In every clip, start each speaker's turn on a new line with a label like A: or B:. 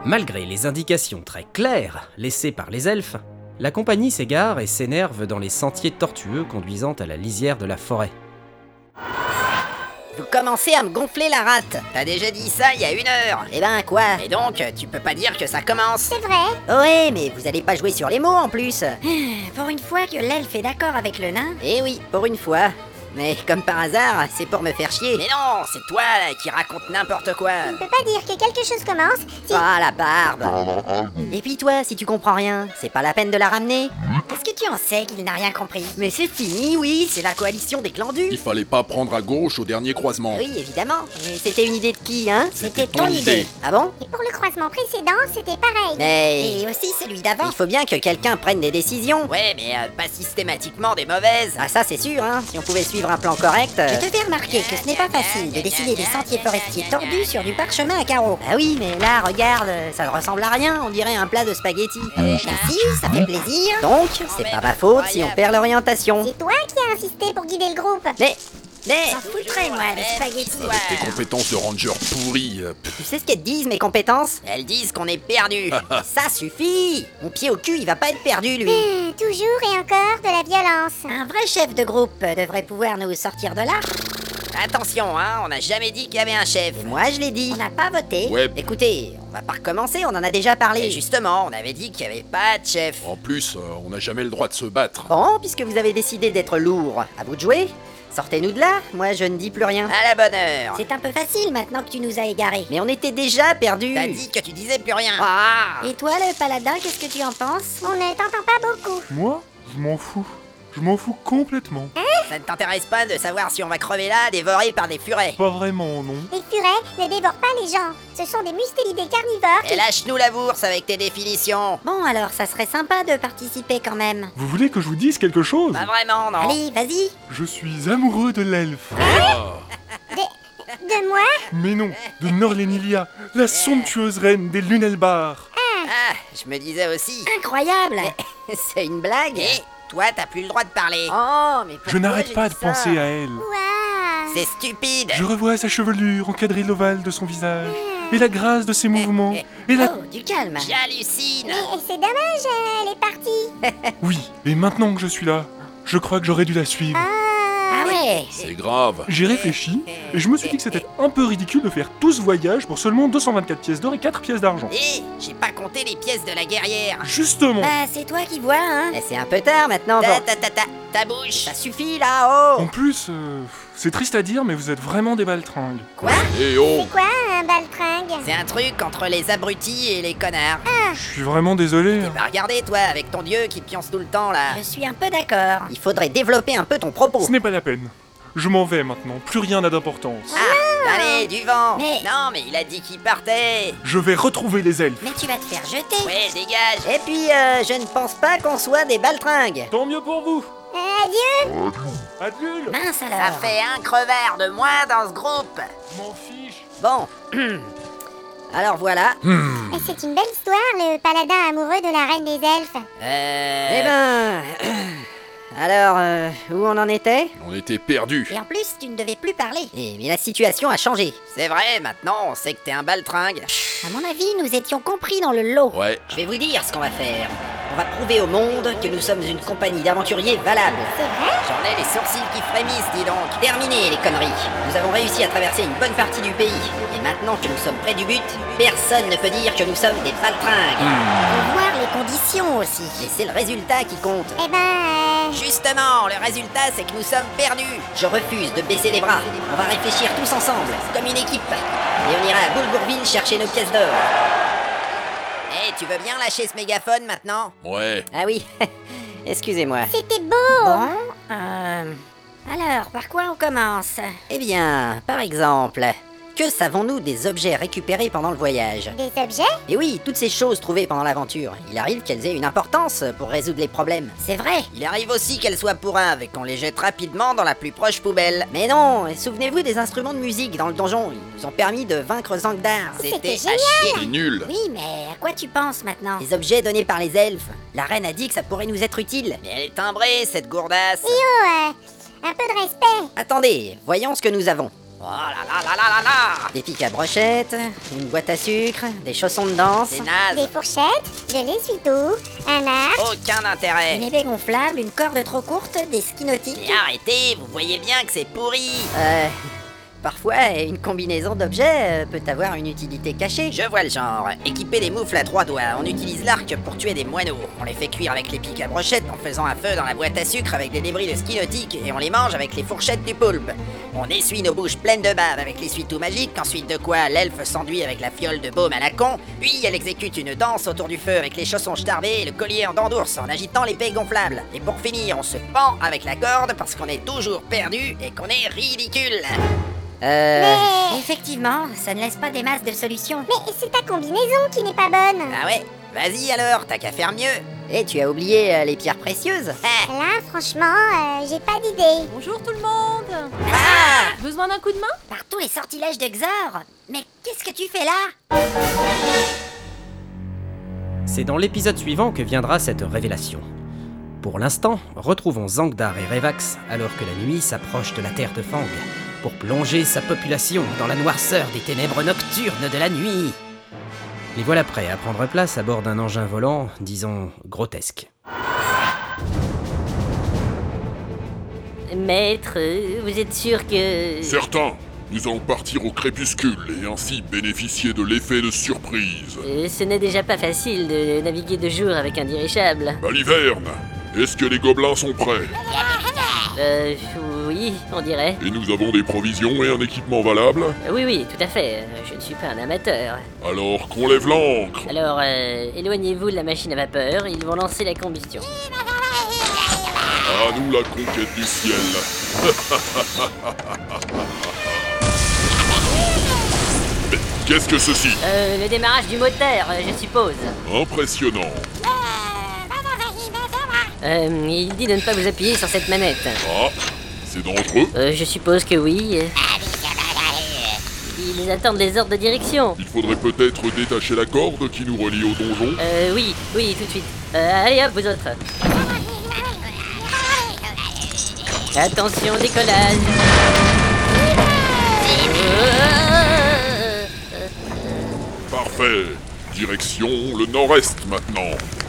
A: Malgré les indications très claires laissées par les elfes, la compagnie s'égare et s'énerve dans les sentiers tortueux conduisant à la lisière de la forêt.
B: Vous commencez à me gonfler la rate.
C: T'as déjà dit ça il y a 1 heure.
B: Eh ben quoi?
C: Et donc, tu peux pas dire que ça commence.
D: C'est vrai.
B: Ouais, mais vous allez pas jouer sur les mots en plus.
D: Pour une fois que l'elfe est d'accord avec le nain.
B: Eh oui, pour une fois. Mais comme par hasard, c'est pour me faire chier.
C: Mais non, c'est toi là, qui raconte n'importe quoi.
D: On peut pas dire que quelque chose commence si...
B: Ah, la barbe. Et puis toi, si tu comprends rien, c'est pas la peine de la ramener.
D: Est-ce que tu en sais qu'il n'a rien compris?
B: Mais c'est fini, oui, c'est la coalition des clans du.
E: Il fallait pas prendre à gauche au dernier croisement.
B: Oui, évidemment. Mais c'était une idée de qui, hein?
D: C'était ton idée.
B: Ah bon?
D: Et pour le croisement précédent, c'était pareil.
B: Mais...
D: Et aussi celui d'avant.
B: il faut bien que quelqu'un prenne des décisions.
C: Ouais, mais pas systématiquement des mauvaises.
B: Ah ça c'est sûr, hein. Si on pouvait suivre un plan correct...
D: Je te fais remarquer que ce n'est pas facile de décider des sentiers forestiers tordus sur du parchemin à carreaux.
B: Ah oui, mais là, regarde, ça ne ressemble à rien, on dirait un plat de spaghettis.
D: Si, ça fait plaisir.
B: Donc, c'est pas ma faute si on perd l'orientation.
D: C'est toi qui as insisté pour guider le groupe.
B: Mais...
D: J'en foutrais, moi, des spaghettis.
E: Tes compétences de ranger pourries.
B: Tu sais ce qu'elles disent, mes compétences?
C: Elles disent qu'on est perdu.
B: Ça suffit. Mon pied au cul, il va pas être perdu, lui.
D: Toujours et encore de la violence.
B: Un vrai chef de groupe devrait pouvoir nous sortir de là.
C: Attention, hein, on n'a jamais dit qu'il y avait un chef.
B: Et moi, je l'ai dit.
D: On n'a pas voté.
E: Ouais.
B: Écoutez, on va pas recommencer, on en a déjà parlé.
C: Et justement, on avait dit qu'il n'y avait pas de chef.
E: En plus, on n'a jamais le droit de se battre.
B: Bon, puisque vous avez décidé d'être lourd, à vous de jouer. Sortez-nous de là, moi je ne dis plus rien.
C: À la bonne heure.
D: C'est un peu facile maintenant que tu nous as égarés.
B: Mais on était déjà perdus.
C: T'as dit que tu disais plus rien.
B: Ah.
D: Et toi, le paladin, qu'est-ce que tu en penses? On ne t'entend pas beaucoup.
F: Moi, je m'en fous. Je m'en fous complètement.
C: Ça ne t'intéresse pas de savoir si on va crever là, dévoré par des furets.
F: Pas vraiment, non.
D: Les furets ne dévorent pas les gens. Ce sont des mustélidés carnivores
C: Et lâche-nous la bourse avec tes définitions.
D: Bon, alors, ça serait sympa de participer quand même.
F: Vous voulez que je vous dise quelque chose?
C: Pas vraiment, non.
D: Allez, vas-y.
F: Je suis amoureux de l'elfe.
D: De moi?
F: Mais non, de Norlénilia, la somptueuse reine des Lunelbar.
C: Ah, je me disais aussi.
D: Incroyable.
B: C'est une blague.
C: Et toi, t'as plus le droit de parler.
B: Oh, mais pourquoi
F: Je n'arrête
B: j'ai
F: pas
B: dit
F: de
B: ça
F: penser à elle.
D: Waouh.
C: C'est stupide.
F: Je revois sa chevelure encadrer l'ovale de son visage, et la grâce de ses mouvements, et la...
B: Oh, du calme.
C: J'hallucine.
D: Et c'est dommage, elle est partie.
F: Oui, et maintenant que je suis là, je crois que j'aurais dû la suivre.
D: Ah
B: Ouais.
E: C'est grave.
F: J'ai réfléchi, et je me suis dit que c'était un peu ridicule de faire tout ce voyage pour seulement 224 pièces d'or et 4 pièces d'argent.
C: Et j'ai pas compté les pièces de la guerrière.
F: Justement.
D: Bah, c'est toi qui vois, hein.
B: Eh, c'est un peu tard maintenant.
C: Ta,
B: Bon.
C: ta bouche.
B: Ça suffit là, oh.
F: En plus, c'est triste à dire, mais vous êtes vraiment des baltringues.
E: Et oh,
D: C'est quoi un baltringue?
C: C'est un truc entre les abrutis et les connards.
F: Je suis vraiment désolé.
C: Bah regardez toi, avec ton dieu qui pionce tout le temps là.
D: Je suis un peu d'accord.
B: Il faudrait développer un peu ton propos.
F: Ce n'est pas la peine. Je m'en vais maintenant, plus rien n'a d'importance.
C: Ah, allez, du vent.
D: Mais-
C: Non, mais il a dit qu'il partait.
F: Je vais retrouver les elfes.
D: Mais tu vas te faire jeter.
C: Ouais, dégage.
B: Et puis, je ne pense pas qu'on soit des baltringues.
F: Tant mieux pour vous.
D: Adieu.
F: Adieu.
D: Mince
C: Ça
D: alors.
C: fait un crevard de moins dans ce groupe.
F: M'en fiche.
B: Bon. Alors voilà.
D: Et c'est une belle histoire, le paladin amoureux de la reine des elfes.
B: Eh ben... Alors, où on en était?
E: on était perdus.
D: Et en plus, tu ne devais plus parler.
B: Eh, mais la situation a changé.
C: C'est vrai, maintenant on sait que t'es un baltringue.
D: À mon avis, nous étions compris dans le lot.
E: Ouais.
B: Je vais vous dire ce qu'on va faire. On va prouver au monde que nous sommes une compagnie d'aventuriers valable.
D: C'est vrai?
C: J'en ai les sourcils qui frémissent, dis donc.
B: Terminé les conneries. Nous avons réussi à traverser une bonne partie du pays. Et maintenant que nous sommes près du but, personne ne peut dire que nous sommes des baltringues.
D: Faut voir les conditions aussi.
B: Et c'est le résultat qui compte.
D: Eh ben,
C: Justement, le résultat c'est que nous sommes perdus.
B: Je refuse de baisser les bras. On va réfléchir tous ensemble, comme une équipe. Et on ira à Boulgourville chercher nos pièces d'or.
C: Eh, tu veux bien lâcher ce mégaphone maintenant?
E: Ouais.
B: Ah oui, excusez-moi.
D: c'était beau. Bon, alors, par quoi on commence?
B: Eh bien, par exemple, que savons-nous des objets récupérés pendant le voyage?
D: Des objets?
B: Et oui, toutes ces choses trouvées pendant l'aventure, il arrive qu'elles aient une importance pour résoudre les problèmes.
D: C'est vrai.
C: Il arrive aussi qu'elle soit pourrave et qu'on les jette rapidement dans la plus proche poubelle.
B: Mais non, souvenez-vous des instruments de musique dans le donjon, ils nous ont permis de vaincre Zangdar.
D: C'était
C: à
D: génial.
C: chier.
E: C'est nul.
D: Oui, mais à quoi tu penses maintenant?
B: Les objets donnés par les elfes, la reine a dit que ça pourrait nous être utile.
C: Mais elle est timbrée, cette gourdasse.
D: Oh, un peu de respect.
B: Attendez, voyons ce que nous avons. Oh là là là là là là.
C: Des pics à brochettes, une boîte à sucre, des chaussons de danse,
B: C'est naze.
D: Des fourchettes, de l'essuie-tout, un arc,
B: Aucun intérêt.
C: une épée gonflable, une corde trop courte, des skis nautiques.
B: Mais arrêtez, vous voyez bien que c'est pourri.
C: Parfois, une combinaison d'objets peut avoir une utilité cachée.
B: Je vois le genre. Équipé des moufles à 3 doigts, on utilise l'arc pour tuer des moineaux. On les fait cuire avec les pics à brochettes en faisant un feu dans la boîte à sucre avec des débris de ski nautique et on les mange avec les fourchettes du poulpe. On essuie nos bouches pleines de bave avec l'essuie-tout magique, ensuite de quoi l'elfe s'enduit avec la fiole de baume à la con, puis elle exécute une danse autour du feu avec les chaussons starbés et le collier en dents d'ours en agitant l'épée gonflable. Et pour finir, on se pend avec la corde parce qu'on est toujours perdu et qu'on est ridicule.
C: Effectivement, ça ne laisse pas des masses de solutions.
D: Mais c'est ta combinaison qui n'est pas bonne.
B: Ah ouais? Vas-y alors, t'as qu'à faire mieux.
C: Et tu as oublié les pierres précieuses.
B: Ah.
D: Là, franchement, j'ai pas d'idée.
G: Bonjour tout le monde. Besoin d'un coup de main?
C: Par tous les sortilèges de Xor. Mais qu'est-ce que tu fais là?
A: C'est dans l'épisode suivant que viendra cette révélation. Pour l'instant, retrouvons Zangdar et Revax alors que la nuit s'approche de la terre de Fang, pour plonger sa population dans la noirceur des ténèbres nocturnes de la nuit. Les voilà prêts à prendre place à bord d'un engin volant, disons, grotesque.
H: Maître, vous êtes sûr que...
E: Certain, nous allons partir au crépuscule et ainsi bénéficier de l'effet de surprise.
H: Ce n'est déjà pas facile de naviguer de jour avec un dirigeable.
E: Baliverne, est-ce que les gobelins sont prêts?
H: Oui, on dirait.
E: Et nous avons des provisions et un équipement valable?
H: Oui, tout à fait. Je ne suis pas un amateur.
E: Alors qu'on lève l'ancre.
H: Alors, éloignez-vous de la machine à vapeur, ils vont lancer la combustion.
E: À nous la conquête du ciel. Mais qu'est-ce que ceci?
H: Le démarrage du moteur, je suppose.
E: Impressionnant.
H: Il dit de ne pas vous appuyer sur cette manette.
E: Ah, c'est dangereux.
H: Je suppose que oui. Ils attendent des ordres de direction.
E: Il faudrait peut-être détacher la corde qui nous relie au donjon.
H: Oui, tout de suite. Allez hop, vous autres. Attention, décollage.
E: Parfait. Direction le nord-est maintenant.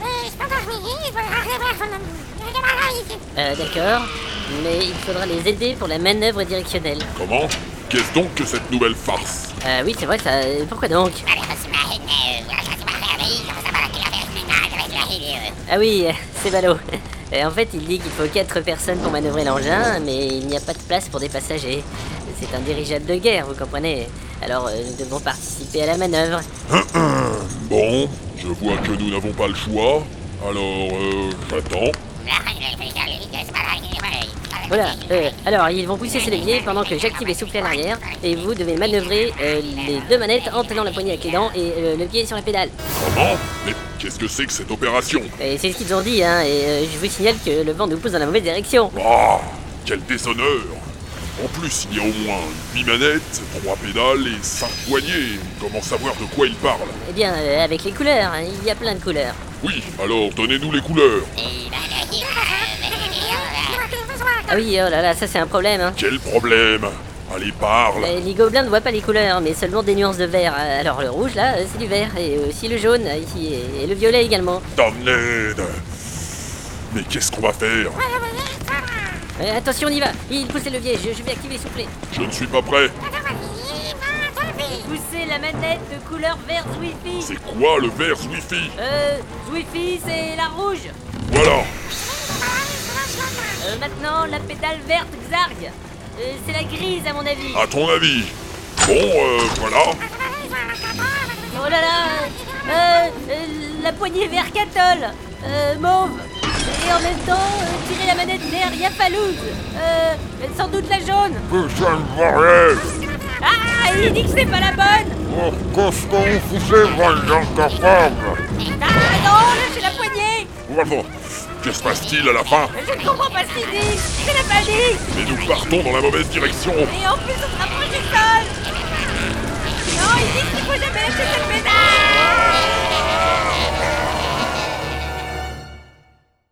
H: D'accord, mais il faudra les aider pour la manœuvre directionnelle.
E: Comment? Qu'est-ce donc que cette nouvelle farce?
H: Oui, c'est vrai ça. Pourquoi donc? Ah oui, c'est ballot. En fait, il dit qu'il faut 4 personnes pour manœuvrer l'engin, mais il n'y a pas de place pour des passagers. C'est un dirigeable de guerre, vous comprenez? Alors, nous devons participer à la manœuvre.
E: Bon, je vois que nous n'avons pas le choix. Alors, j'attends.
H: Voilà, alors ils vont pousser ces leviers pendant que j'active les soufflets à l'arrière, et vous devez manœuvrer les 2 manettes en tenant la poignée avec les dents et le pied sur la pédale.
E: Comment? Mais qu'est-ce que c'est que cette opération?
H: Et c'est ce qu'ils ont dit, hein, et je vous signale que le vent nous pousse dans la mauvaise direction.
E: Ah, quel déshonneur! En plus, il y a au moins 8 manettes, 3 pédales et 5 poignées. Comment savoir de quoi il parle?
H: Eh bien, avec les couleurs, hein, il y a plein de couleurs.
E: Oui, alors donnez-nous les couleurs.
H: Ah oui, oh là là, ça c'est un problème, hein.
E: Quel problème? Allez, parle.
H: Les gobelins ne voient pas les couleurs, mais seulement des nuances de vert. Alors le rouge là, c'est du vert, et aussi le jaune ici, et le violet également.
E: Damned! Mais qu'est-ce qu'on va faire?
H: Attention, on y va. Il pousse les leviers, je vais activer les soufflets.
E: Je ne suis pas prêt.
H: Poussez la manette de couleur vert Zwifi.
E: C'est quoi le vert Zwifi?
H: Zwifi, c'est la rouge.
E: Voilà.
H: Maintenant, la pédale verte Xarg. C'est la grise à mon avis.
E: À ton avis? Bon, voilà.
H: Oh là là. La poignée vert Catol. Mauve. Et en même temps, tirer la manette vert Yafalouz. Sans doute la jaune.
E: Ça ne va rien.
H: Ah, il dit que c'est pas la bonne.
E: Oh, qu'est-ce que vous foutez, bande incapable?
H: Ah non, lâchez la poignée.
E: Bravo. Que se passe-t-il à la fin?
H: Je ne comprends pas ce qu'il dit. C'est la panique.
E: Mais nous partons dans la mauvaise direction.
H: Et en plus, on se rapproche du sol. Non, il dit qu'il faut jamais lâcher cette pédale.